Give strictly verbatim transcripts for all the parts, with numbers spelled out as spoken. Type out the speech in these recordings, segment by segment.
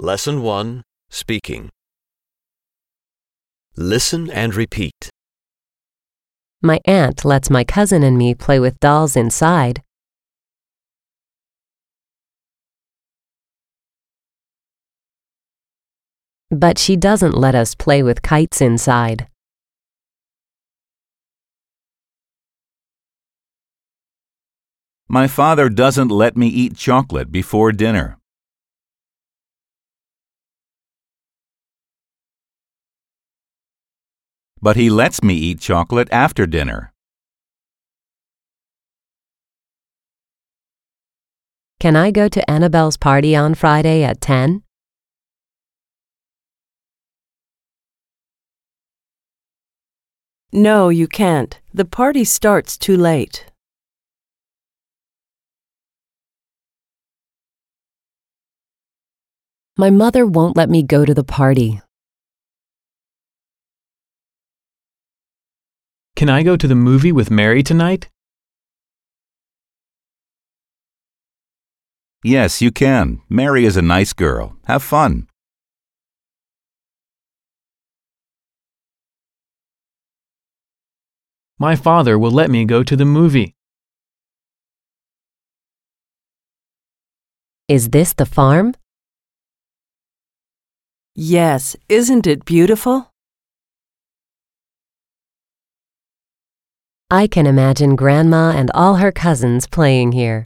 Lesson one, Speaking. Listen and repeat. My aunt lets my cousin and me play with dolls inside. But she doesn't let us play with kites inside. My father doesn't let me eat chocolate before dinner. But he lets me eat chocolate after dinner. Can I go to Annabelle's party on Friday at ten? No, you can't. The party starts too late. My mother won't let me go to the party. Can I go to the movie with Mary tonight? Yes, you can. Mary is a nice girl. Have fun. My father will let me go to the movie. Is this the farm? Yes, isn't it beautiful? I can imagine Grandma and all her cousins playing here.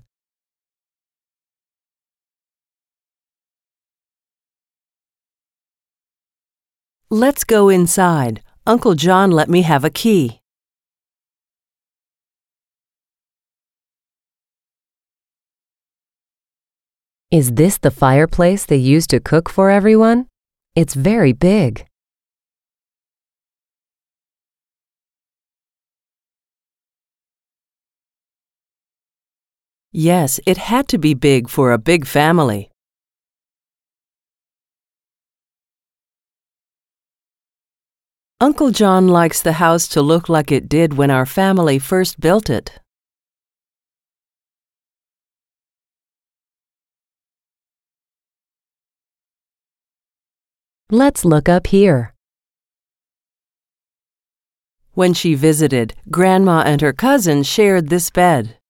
Let's go inside. Uncle John let me have a key. Is this the fireplace they used to cook for everyone? It's very big. Yes, it had to be big for a big family. Uncle John likes the house to look like it did when our family first built it. Let's look up here. When she visited, Grandma and her cousin shared this bed.